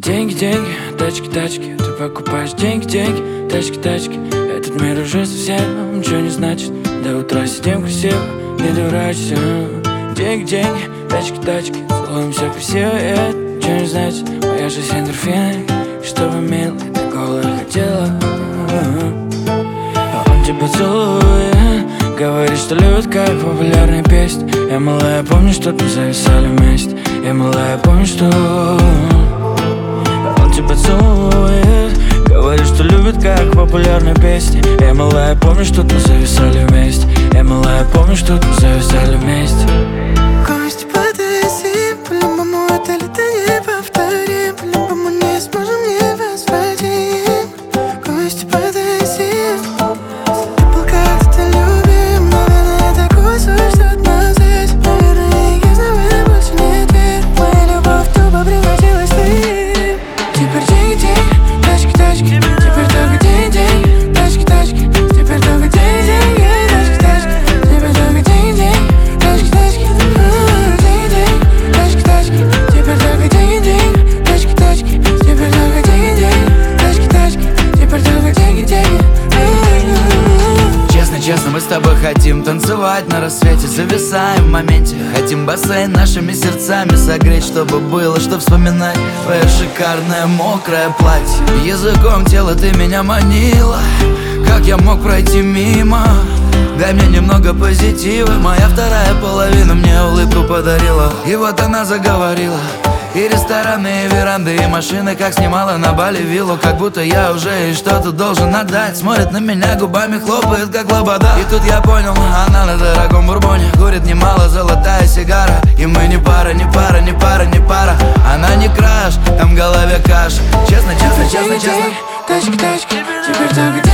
Деньги, деньги, тачки, тачки. Ты покупаешь деньги, деньги, тачки, тачки. Этот мир уже совсем ничего не значит. До утра сидим красиво, не дурачься. Деньги, деньги, тачки, тачки. Целуемся красиво, и это ничего не значит. Моя жизнь эндорфины, чтобы милый, ты голая хотела. А он тебя целует, говорит, что любит, как популярная песня. Я малая, помню, что мы зависали вместе. Я малая, помню, что он тебя целует, говорит, что любит, как популярная песня. Я малая, помню, что мы зависали вместе. Я малая, помню, что мы зависали вместе. Гости подвесим, по-любому это лето не повторим. По-любому не сможем не возвратим. Гости подвесим. Ты был когда-то любим, наверное, такой свой, что от нас здесь. Наверное, я знаю, я больше не верю. Моя любовь тупо превратилась в ты. Теперь деньги, деньги, тачки, тачки. Теперь только деньги, деньги, тачки, тачки. Теперь только деньги, деньги, тачки, тачки. Теперь только деньги, деньги, тачки, тачки. Деньги, деньги, тачки, тачки. Теперь только деньги, деньги, тачки, тачки. Теперь только деньги, деньги, тачки, тачки. Теперь только деньги, деньги. Честно, честно, мы с тобой хотим танцевать на рассвете. Зависаем в моменте, хотим бассейн нашими сердцами согреть. Чтобы было, что вспоминать твое шикарное мокрое платье. Языком тела ты меня манила, как я мог пройти мимо? Дай мне немного позитива. Моя вторая половина мне улыбку подарила. И вот она заговорила. И рестораны, и веранды, и машины, как снимала на Бали виллу. Как будто я уже ей что-то должен отдать. Смотрит на меня, губами хлопает, как лобода. И тут я понял, она на дорогом бурбоне. Курит немало, золотая сигара. И мы не пара, не пара, не пара, не пара. Она не краш, там в голове каша. Честно, честно, честно, честно. Тачки, тачки, теперь только